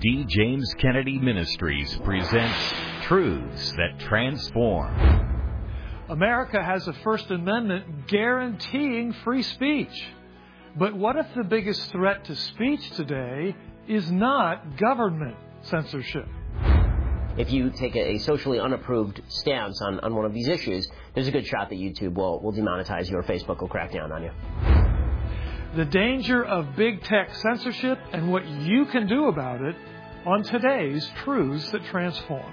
D. James Kennedy Ministries presents Truths That Transform. America has a First Amendment guaranteeing free speech. But what if the biggest threat to speech today is not government censorship? If you take a socially unapproved stance on one of these issues, there's a good shot that YouTube will demonetize you or Facebook will crack down on you. The danger of big tech censorship and what you can do about it on today's Truths That Transform.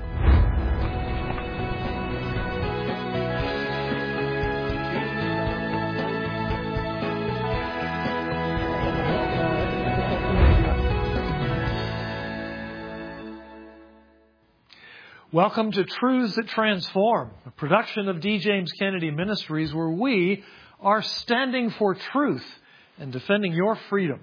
Welcome to Truths That Transform, a production of D. James Kennedy Ministries, where we are standing for truth and defending your freedom.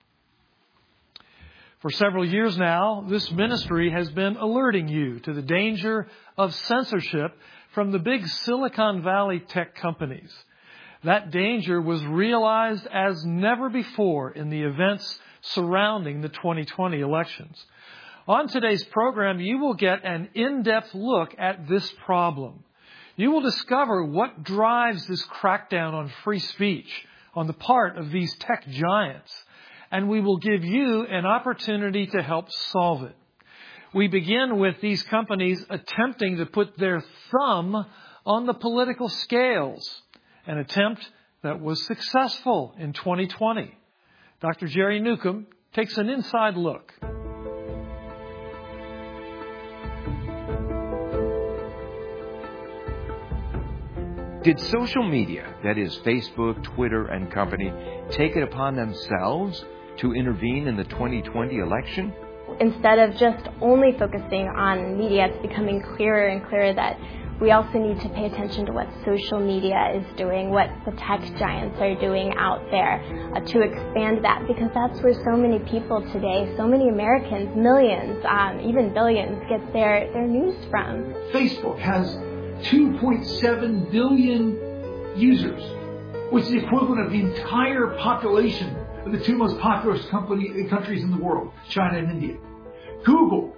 For several years now, this ministry has been alerting you to the danger of censorship from the big Silicon Valley tech companies. That danger was realized as never before in the events surrounding the 2020 elections. On today's program, you will get an in-depth look at this problem. You will discover what drives this crackdown on free speech on the part of these tech giants, and we will give you an opportunity to help solve it. We begin with these companies attempting to put their thumb on the political scales, an attempt that was successful in 2020. Dr. Jerry Newcomb takes an inside look. Did social media, that is Facebook, Twitter, and company, take it upon themselves to intervene in the 2020 election? Instead of just only focusing on media, it's becoming clearer and clearer that we also need to pay attention to what social media is doing, what the tech giants are doing out there, to expand that, because that's where so many people today, so many Americans, millions, even billions, get their news from. Facebook has 2.7 billion users, which is the equivalent of the entire population of the two most populous countries in the world, China and India. Google,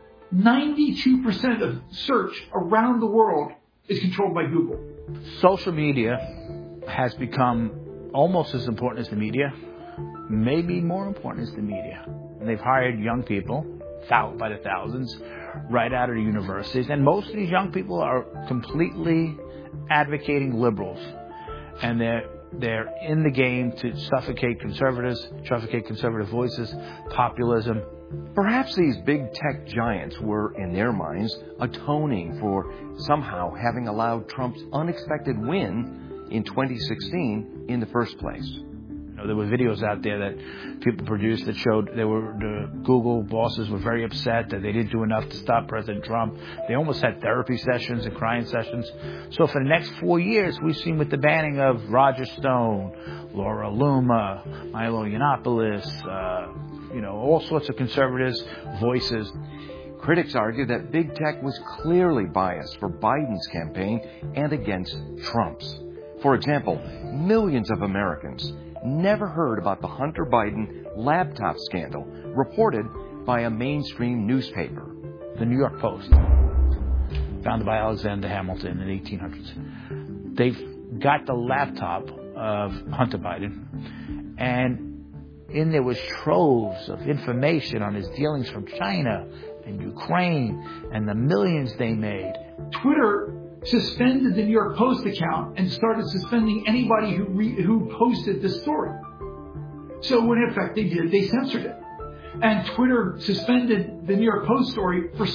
92% of search around the world is controlled by Google. Social media has become almost as important as the media, maybe more important as the media. And they've hired young people, by the thousands, right out of the universities. And most of these young people are completely advocating liberals. And they're in the game to suffocate conservative voices, populism. Perhaps these big tech giants were, in their minds, atoning for somehow having allowed Trump's unexpected win in 2016 in the first place. There were videos out there that people produced that showed the Google bosses were very upset that they didn't do enough to stop President Trump. They almost had therapy sessions and crying sessions. So for the next 4 years, we've seen with the banning of Roger Stone, Laura Loomer, Milo Yiannopoulos, all sorts of conservatives' voices. Critics argue that big tech was clearly biased for Biden's campaign and against Trump's. For example, millions of Americans never heard about the Hunter Biden laptop scandal reported by a mainstream newspaper. The New York Post, founded by Alexander Hamilton in the 1800s. They've got the laptop of Hunter Biden, and in there was troves of information on his dealings from China and Ukraine and the millions they made. Twitter suspended the New York Post account and started suspending anybody who posted the story. So what in effect they did, they censored it. And Twitter suspended the New York Post story for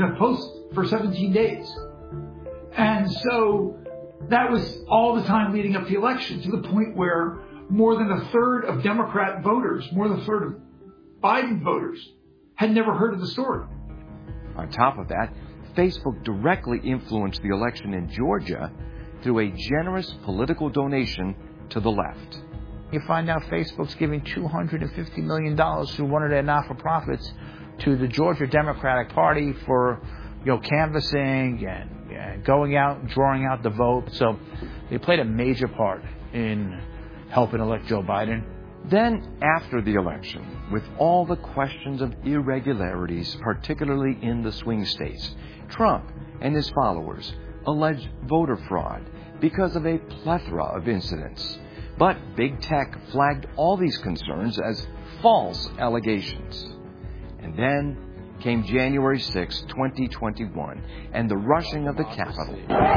17 days. And so that was all the time leading up to the election, to the point where more than a third of Democrat voters, more than a third of Biden voters, had never heard of the story. On top of that, Facebook directly influenced the election in Georgia through a generous political donation to the left. You find out Facebook's giving $250 million through one of their not-for-profits to the Georgia Democratic Party for, canvassing and going out and drawing out the vote. So they played a major part in helping elect Joe Biden. Then, after the election, with all the questions of irregularities, particularly in the swing states, Trump and his followers alleged voter fraud because of a plethora of incidents. But big tech flagged all these concerns as false allegations. And then came January 6, 2021, and the rushing of the Capitol.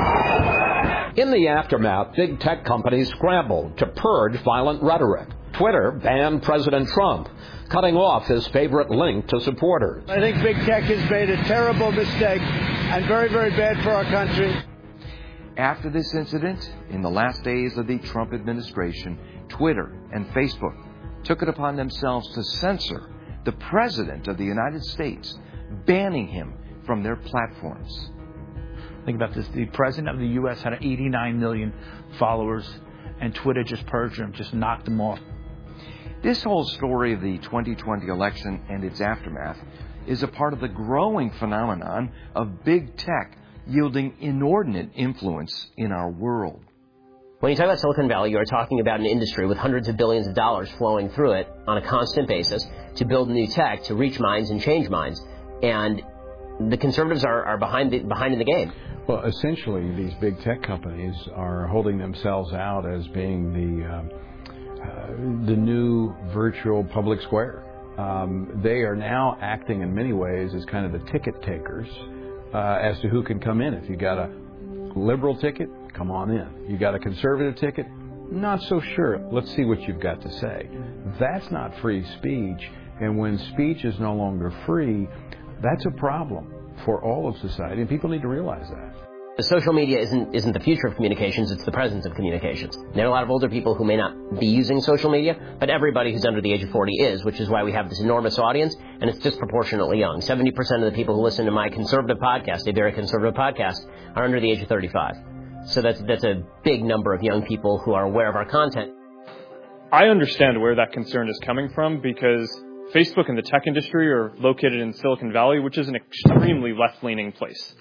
In the aftermath, big tech companies scrambled to purge violent rhetoric. Twitter banned President Trump, cutting off his favorite link to supporters. I think big tech has made a terrible mistake and very, very bad for our country. After this incident, in the last days of the Trump administration, Twitter and Facebook took it upon themselves to censor the President of the United States, banning him from their platforms. Think about this. The President of the U.S. had 89 million followers, and Twitter just purged him, just knocked him off. This whole story of the 2020 election and its aftermath is a part of the growing phenomenon of big tech yielding inordinate influence in our world. When you talk about Silicon Valley, you are talking about an industry with hundreds of billions of dollars flowing through it on a constant basis to build new tech, to reach minds and change minds. And the conservatives are behind in the game. Well, essentially, these big tech companies are holding themselves out as being the new virtual public square. They are now acting in many ways as kind of the ticket takers as to who can come in. If you got a liberal ticket, come on in. You got a conservative ticket? Not so sure. Let's see what you've got to say. That's not free speech. And when speech is no longer free, that's a problem for all of society, and people need to realize that. The social media isn't the future of communications, it's the presence of communications. There are a lot of older people who may not be using social media, but everybody who's under the age of 40 is, which is why we have this enormous audience, and it's disproportionately young. 70% of the people who listen to my conservative podcast, a very conservative podcast, are under the age of 35. So that's a big number of young people who are aware of our content. I understand where that concern is coming from because Facebook and the tech industry are located in Silicon Valley, which is an extremely left-leaning place.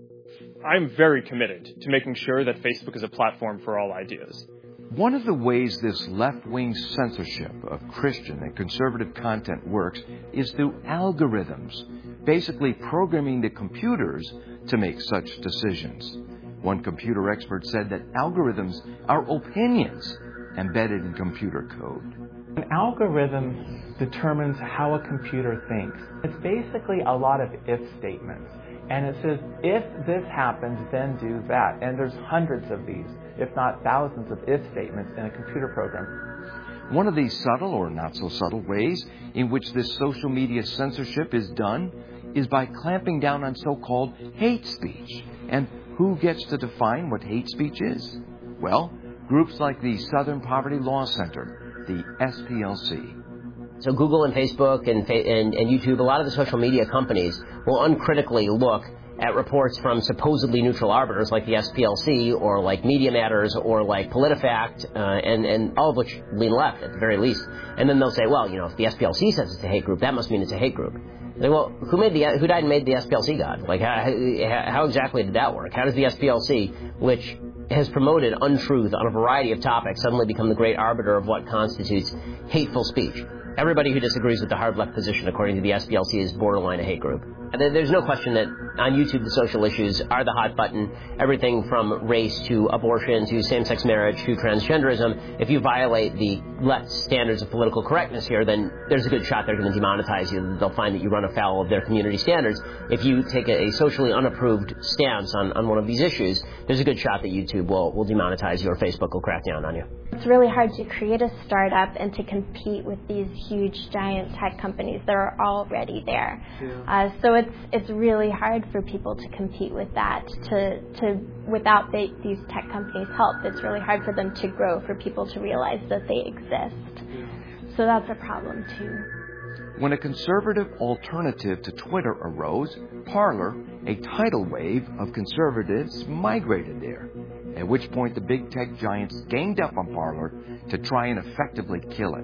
I'm very committed to making sure that Facebook is a platform for all ideas. One of the ways this left-wing censorship of Christian and conservative content works is through algorithms, basically programming the computers to make such decisions. One computer expert said that algorithms are opinions embedded in computer code. An algorithm determines how a computer thinks. It's basically a lot of if statements. And it says, if this happens, then do that. And there's hundreds of these, if not thousands of if statements in a computer program. One of these subtle or not so subtle ways in which this social media censorship is done is by clamping down on so-called hate speech. And who gets to define what hate speech is? Well, groups like the Southern Poverty Law Center, the SPLC. So Google and Facebook and YouTube, a lot of the social media companies will uncritically look at reports from supposedly neutral arbiters like the SPLC or like Media Matters or like PolitiFact, and all of which lean left at the very least. And then they'll say, well, if the SPLC says it's a hate group, that must mean it's a hate group. Like, well, who died and made the SPLC God? Like, how exactly did that work? How does the SPLC, which has promoted untruth on a variety of topics, suddenly become the great arbiter of what constitutes hateful speech? Everybody who disagrees with the hard left position, according to the SPLC, is borderline a hate group. There's no question that on YouTube the social issues are the hot button. Everything from race to abortion to same-sex marriage to transgenderism. If you violate the left standards of political correctness here, then there's a good shot they're going to demonetize you. They'll find that you run afoul of their community standards. If you take a socially unapproved stance on one of these issues, there's a good shot that YouTube will demonetize you or Facebook will crack down on you. It's really hard to create a startup and to compete with these huge, giant tech companies that are already there. So it's really hard for people to compete with that. Without these tech companies' help, it's really hard for them to grow, for people to realize that they exist. So that's a problem too. When a conservative alternative to Twitter arose, Parler, a tidal wave of conservatives, migrated there, at which point the big tech giants ganged up on Parler to try and effectively kill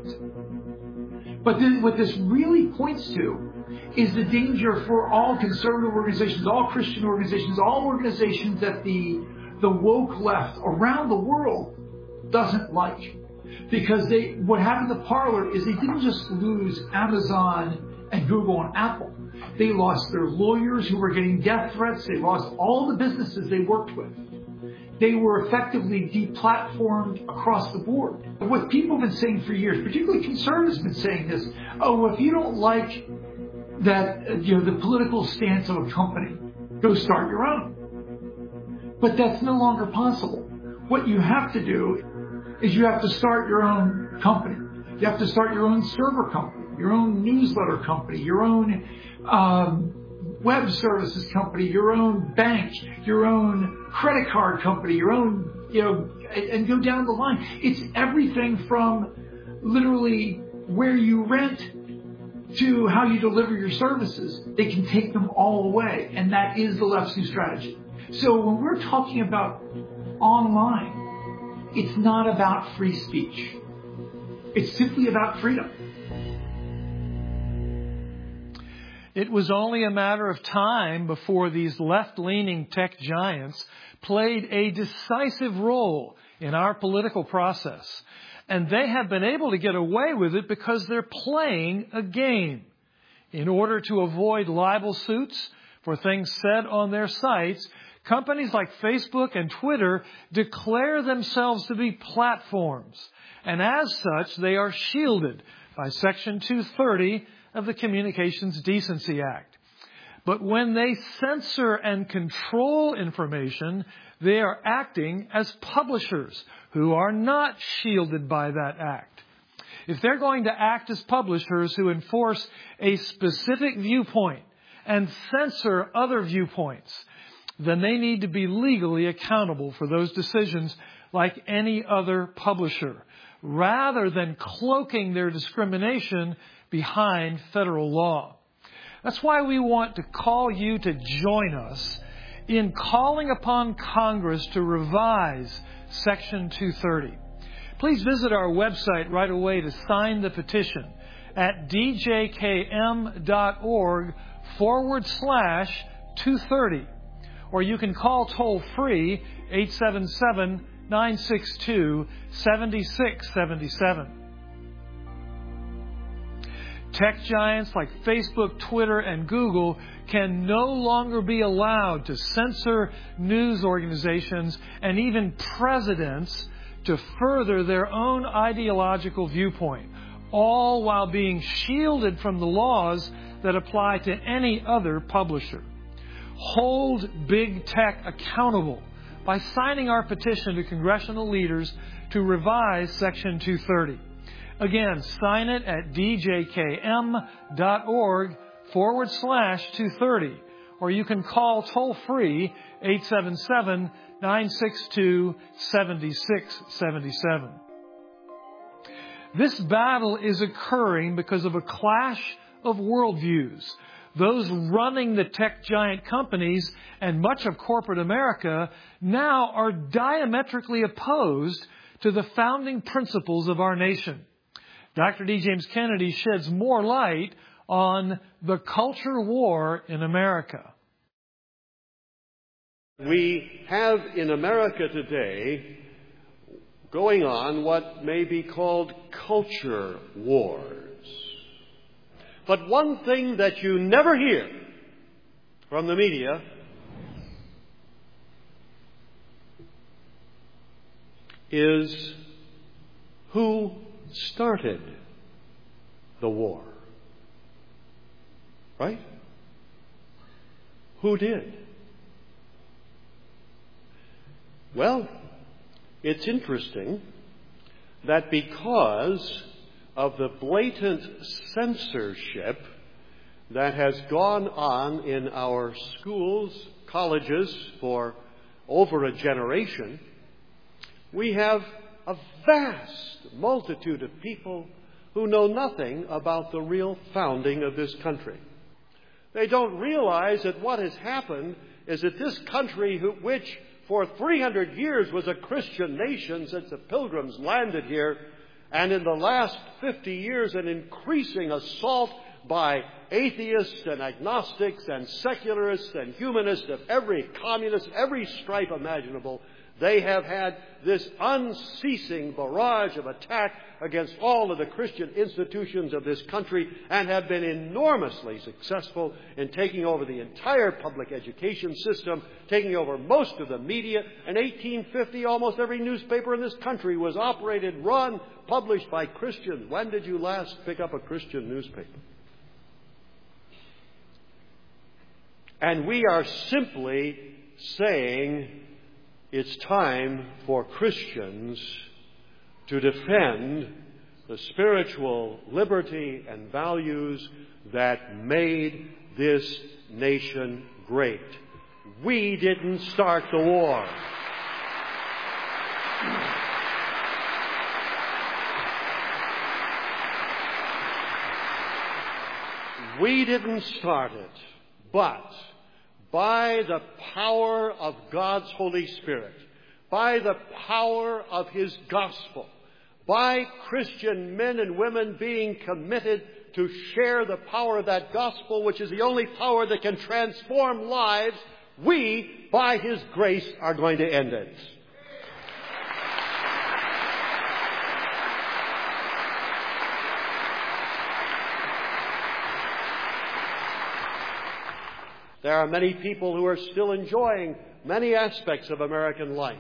it. But then what this really points to is the danger for all conservative organizations, all Christian organizations, all organizations that the woke left around the world doesn't like. Because what happened to Parler is they didn't just lose Amazon and Google and Apple. They lost their lawyers who were getting death threats. They lost all the businesses they worked with. They were effectively deplatformed across the board. What people have been saying for years, particularly conservatives have been saying this, if you don't like that, the political stance of a company, go start your own. But that's no longer possible. What you have to do is you have to start your own company. You have to start your own server company, your own newsletter company, your own web services company, your own bank, your own credit card company, your own, and go down the line. It's everything from literally where you rent to how you deliver your services. They can take them all away, and that is the left's new strategy. So when we're talking about online, it's not about free speech. It's simply about freedom. It was only a matter of time before these left-leaning tech giants played a decisive role in our political process. And they have been able to get away with it because they're playing a game. In order to avoid libel suits for things said on their sites, companies like Facebook and Twitter declare themselves to be platforms. And as such, they are shielded by Section 230 of the Communications Decency Act. But when they censor and control information, they are acting as publishers who are not shielded by that act. If they're going to act as publishers who enforce a specific viewpoint and censor other viewpoints, then they need to be legally accountable for those decisions like any other publisher, rather than cloaking their discrimination behind federal law. That's why we want to call you to join us in calling upon Congress to revise Section 230. Please visit our website right away to sign the petition at djkm.org/230. Or you can call toll-free 877-962-7677. Tech giants like Facebook, Twitter, and Google can no longer be allowed to censor news organizations and even presidents to further their own ideological viewpoint, all while being shielded from the laws that apply to any other publisher. Hold big tech accountable by signing our petition to congressional leaders to revise Section 230. Again, sign it at djkm.org/230, or you can call toll-free 877-962-7677. This battle is occurring because of a clash of worldviews. Those running the tech giant companies and much of corporate America now are diametrically opposed to the founding principles of our nation. Dr. D. James Kennedy sheds more light on the culture war in America. We have in America today going on what may be called culture wars. But one thing that you never hear from the media is who started the war. Right? Who did? Well, it's interesting that because of the blatant censorship that has gone on in our schools, colleges for over a generation, we have a vast multitude of people who know nothing about the real founding of this country. They don't realize that what has happened is that this country, which for 300 years was a Christian nation since the Pilgrims landed here, and in the last 50 years an increasing assault by atheists and agnostics and secularists and humanists of every communist, every stripe imaginable, They have had this unceasing barrage of attack against all of the Christian institutions of this country and have been enormously successful in taking over the entire public education system, taking over most of the media. In 1850, almost every newspaper in this country was operated, run, published by Christians. When did you last pick up a Christian newspaper? And we are simply saying it's time for Christians to defend the spiritual liberty and values that made this nation great. We didn't start the war. We didn't start it, but by the power of God's Holy Spirit, by the power of His gospel, by Christian men and women being committed to share the power of that gospel, which is the only power that can transform lives, we, by His grace, are going to end it. There are many people who are still enjoying many aspects of American life.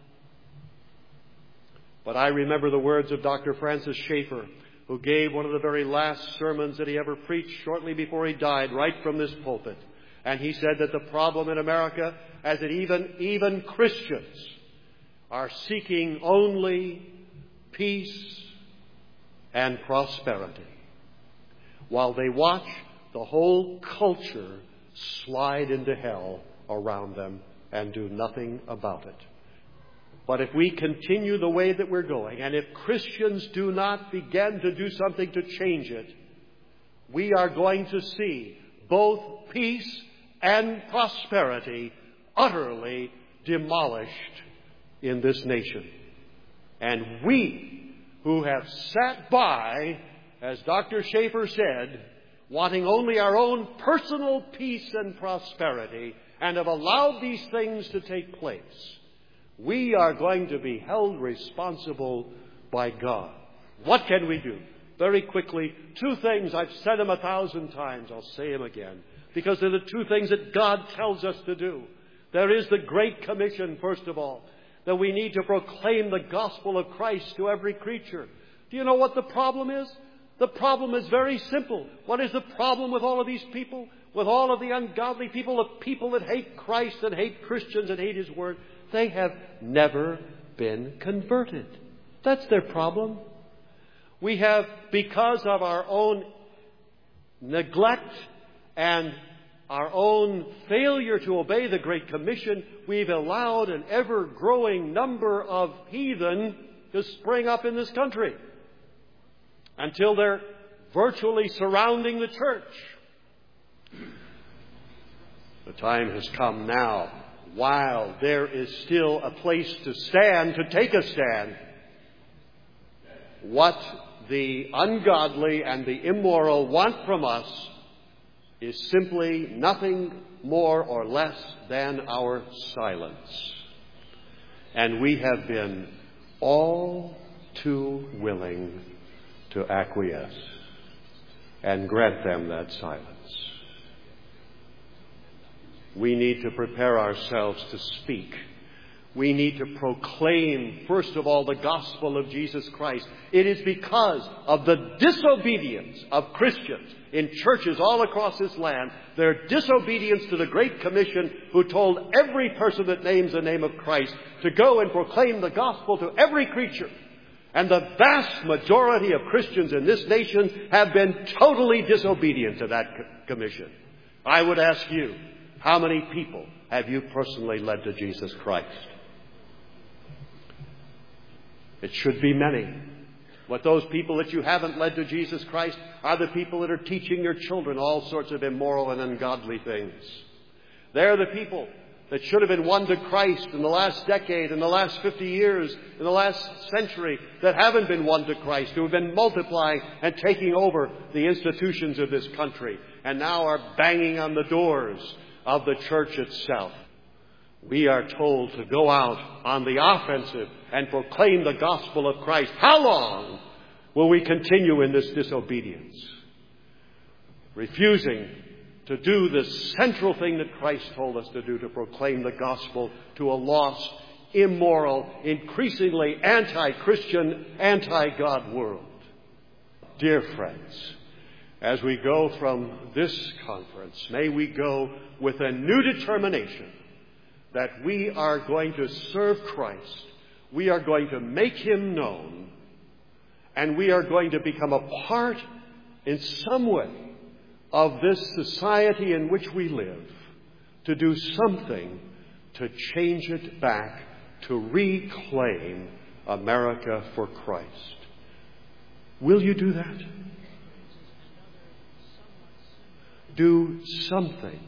But I remember the words of Dr. Francis Schaeffer, who gave one of the very last sermons that he ever preached shortly before he died, right from this pulpit. And he said that the problem in America is that even Christians are seeking only peace and prosperity, while they watch the whole culture slide into hell around them and do nothing about it. But if we continue the way that we're going, and if Christians do not begin to do something to change it, we are going to see both peace and prosperity utterly demolished in this nation. And we, who have sat by, as Dr. Schaeffer said, wanting only our own personal peace and prosperity, and have allowed these things to take place, we are going to be held responsible by God. What can we do? Very quickly, two things. I've said them 1,000 times. I'll say them again, because they're the two things that God tells us to do. There is the Great Commission, first of all, that we need to proclaim the gospel of Christ to every creature. Do you know what the problem is? The problem is very simple. What is the problem with all of these people? With all of the ungodly people, the people that hate Christ and hate Christians and hate His Word? They have never been converted. That's their problem. We have, because of our own neglect and our own failure to obey the Great Commission, we've allowed an ever-growing number of heathen to spring up in this country, until they're virtually surrounding the church. The time has come now, while there is still a place to stand, to take a stand. What the ungodly and the immoral want from us is simply nothing more or less than our silence. And we have been all too willing to acquiesce and grant them that silence. We need to prepare ourselves to speak. We need to proclaim, first of all, the gospel of Jesus Christ. It is because of the disobedience of Christians in churches all across this land, their disobedience to the Great Commission, who told every person that names the name of Christ to go and proclaim the gospel to every creature. And the vast majority of Christians in this nation have been totally disobedient to that commission. I would ask you, how many people have you personally led to Jesus Christ? It should be many. But those people that you haven't led to Jesus Christ are the people that are teaching your children all sorts of immoral and ungodly things. They're the people that should have been won to Christ in the last decade, in the last 50 years, in the last century, that haven't been won to Christ, who have been multiplying and taking over the institutions of this country, and now are banging on the doors of the church itself. We are told to go out on the offensive and proclaim the gospel of Christ. How long will we continue in this disobedience? Refusing to do the central thing that Christ told us to do, to proclaim the gospel to a lost, immoral, increasingly anti-Christian, anti-God world. Dear friends, as we go from this conference, may we go with a new determination that we are going to serve Christ, we are going to make Him known, and we are going to become a part in some way of this society in which we live, to do something to change it back, to reclaim America for Christ. Will you do that? Do something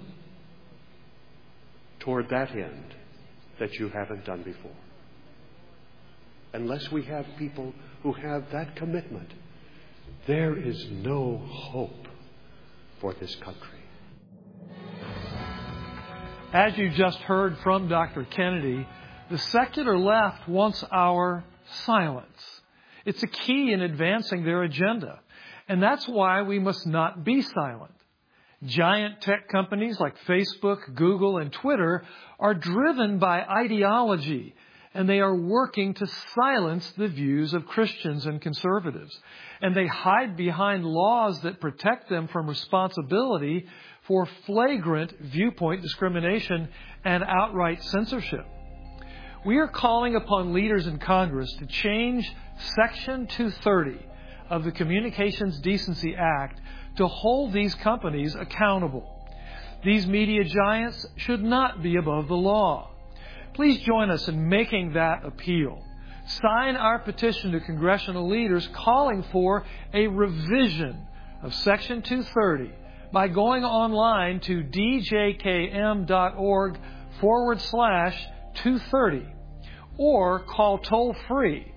toward that end that you haven't done before. Unless we have people who have that commitment, there is no hope for this country. As you just heard from Dr. Kennedy, the secular left wants our silence. It's a key in advancing their agenda, and that's why we must not be silent. Giant tech companies like Facebook, Google, and Twitter are driven by ideology, and they are working to silence the views of Christians and conservatives. And they hide behind laws that protect them from responsibility for flagrant viewpoint discrimination and outright censorship. We are calling upon leaders in Congress to change Section 230 of the Communications Decency Act to hold these companies accountable. These media giants should not be above the law. Please join us in making that appeal. Sign our petition to congressional leaders calling for a revision of Section 230 by going online to djkm.org/230 or call toll-free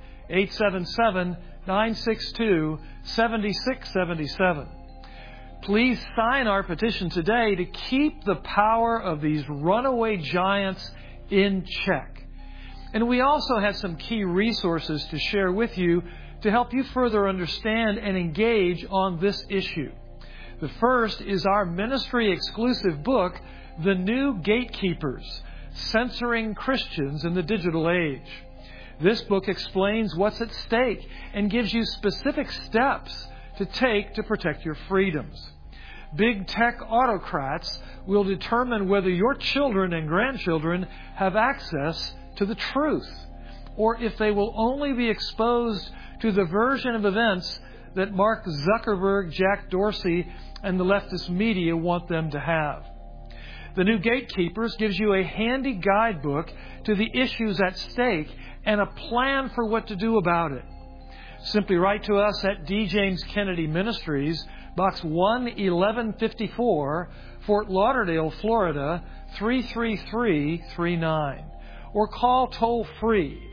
877-962-7677. Please sign our petition today to keep the power of these runaway giants in check. And we also have some key resources to share with you to help you further understand and engage on this issue. The first is our ministry-exclusive book, The New Gatekeepers, Censoring Christians in the Digital Age. This book explains what's at stake and gives you specific steps to take to protect your freedoms. Big tech autocrats will determine whether your children and grandchildren have access to the truth, or if they will only be exposed to the version of events that Mark Zuckerberg, Jack Dorsey, and the leftist media want them to have. The New Gatekeepers gives you a handy guidebook to the issues at stake and a plan for what to do about it. Simply write to us at D. James Kennedy Ministries, Box 11154, Fort Lauderdale, Florida, 33339. Or call toll-free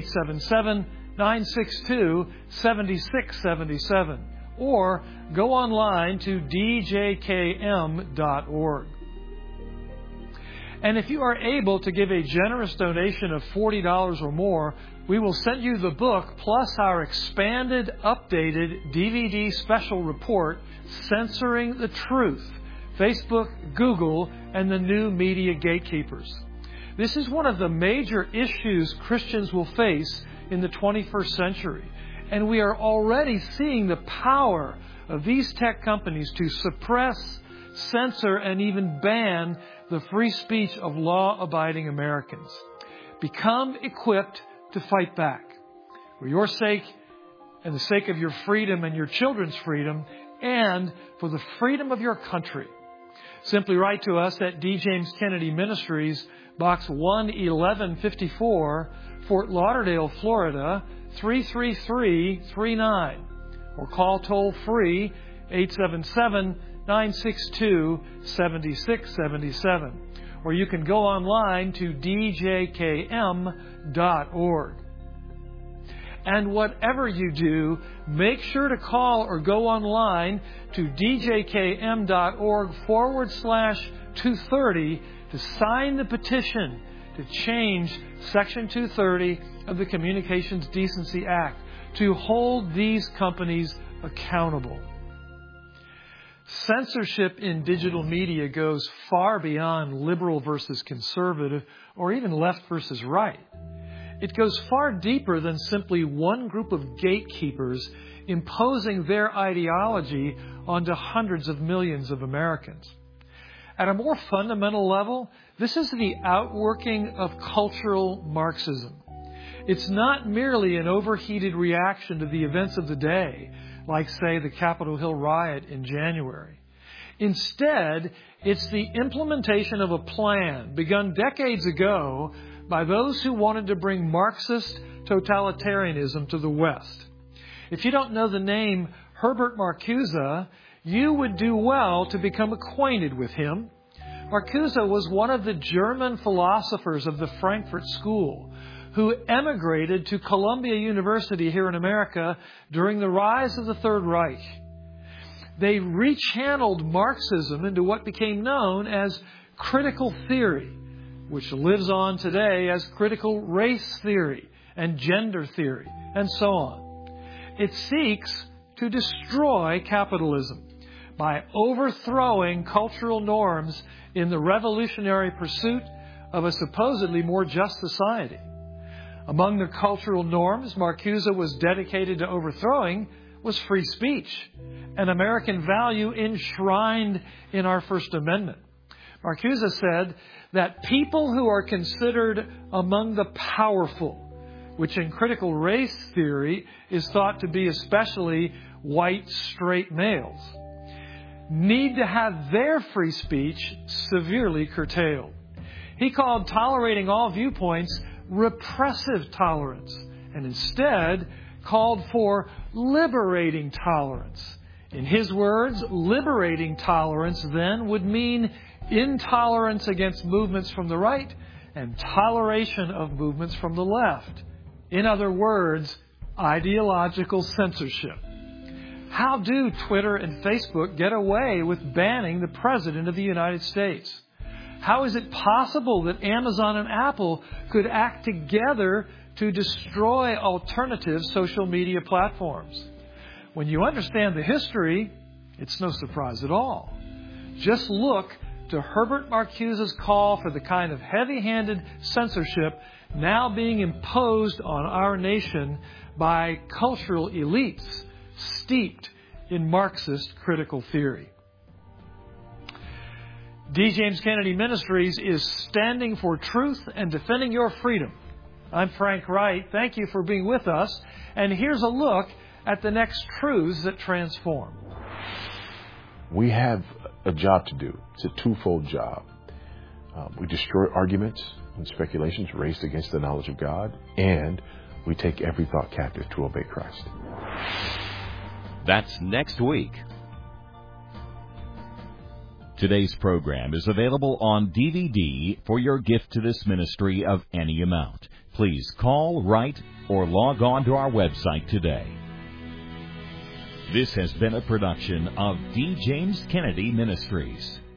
877-962-7677. Or go online to djkm.org. And if you are able to give a generous donation of $40 or more, we will send you the book plus our expanded, updated DVD special report, Censoring the Truth, Facebook, Google, and the New Media Gatekeepers. This is one of the major issues Christians will face in the 21st century. And we are already seeing the power of these tech companies to suppress, censor, and even ban the free speech of law-abiding Americans. Become equipped to fight back for your sake and the sake of your freedom and your children's freedom and for the freedom of your country. Simply write to us at D. James Kennedy Ministries, Box 11154, Fort Lauderdale, Florida, 33339. Or call toll-free 877-962-7677. Or you can go online to djkm.org. And whatever you do, make sure to call or go online to djkm.org/230 to sign the petition to to change Section 230 of the Communications Decency Act to hold these companies accountable. Censorship in digital media goes far beyond liberal versus conservative or even left versus right. It goes far deeper than simply one group of gatekeepers imposing their ideology onto hundreds of millions of Americans. At a more fundamental level, this is the outworking of cultural Marxism. It's not merely an overheated reaction to the events of the day, like, say, the Capitol Hill riot in January. Instead, it's the implementation of a plan begun decades ago by those who wanted to bring Marxist totalitarianism to the West. If you don't know the name Herbert Marcuse, you would do well to become acquainted with him. Marcuse was one of the German philosophers of the Frankfurt School who emigrated to Columbia University here in America during the rise of the Third Reich. They rechanneled Marxism into what became known as critical theory, which lives on today as critical race theory and gender theory, and so on. It seeks to destroy capitalism by overthrowing cultural norms in the revolutionary pursuit of a supposedly more just society. Among the cultural norms Marcuse was dedicated to overthrowing was free speech, an American value enshrined in our First Amendment. Marcuse said that people who are considered among the powerful, which in critical race theory is thought to be especially white, straight males, need to have their free speech severely curtailed. He called tolerating all viewpoints repressive tolerance, and instead called for liberating tolerance. In his words, liberating tolerance then would mean intolerance against movements from the right and toleration of movements from the left. In other words, ideological censorship. How do Twitter and Facebook get away with banning the President of the United States? How is it possible that Amazon and Apple could act together to destroy alternative social media platforms? When you understand the history, it's no surprise at all. Just look to Herbert Marcuse's call for the kind of heavy-handed censorship now being imposed on our nation by cultural elites steeped in Marxist critical theory. D. James Kennedy Ministries is standing for truth and defending your freedom. I'm Frank Wright. Thank you for being with us. And here's a look at the next truths that transform. We have a job to do. It's a twofold job. We destroy arguments and speculations raised against the knowledge of God, and we take every thought captive to obey Christ. That's next week. Today's program is available on DVD for your gift to this ministry of any amount. Please call, write, or log on to our website today. This has been a production of D. James Kennedy Ministries.